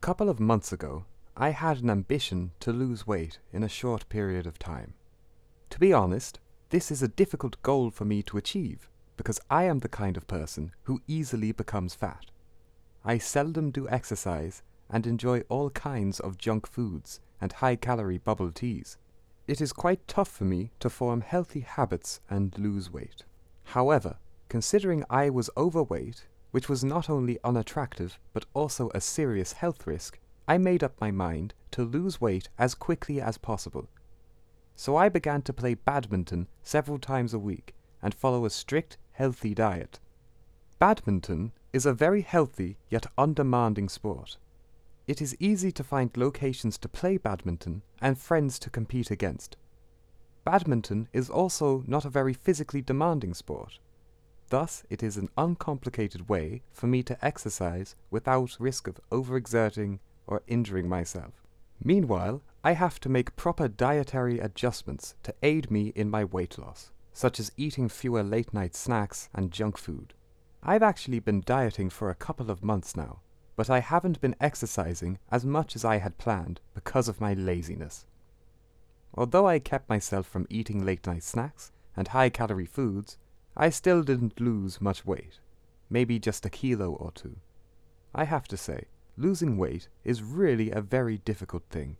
couple of months ago, I had an ambition to lose weight in a short period of time. To be honest, this is a difficult goal for me to achieve because I am the kind of person who easily becomes fat. I seldom do exercise and enjoy all kinds of junk foods and high-calorie bubble teas. It is quite tough for me to form healthy habits and lose weight. However, considering I was overweight, which was not only unattractive but also a serious health risk, I made up my mind to lose weight as quickly as possible. So I began to play badminton several times a week and follow a strict, healthy diet. Badminton is a very healthy yet undemanding sport. It is easy to find locations to play badminton and friends to compete against. Badminton is also not a very physically demanding sport. Thus, it is an uncomplicated way for me to exercise without risk of overexerting or injuring myself. Meanwhile, I have to make proper dietary adjustments to aid me in my weight loss, such as eating fewer late-night snacks and junk food. I've actually been dieting for a couple of months now, but I haven't been exercising as much as I had planned because of my laziness. Although I kept myself from eating late-night snacks and high-calorie foods, I still didn't lose much weight, maybe just a kilo or two. I have to say, losing weight is really a very difficult thing,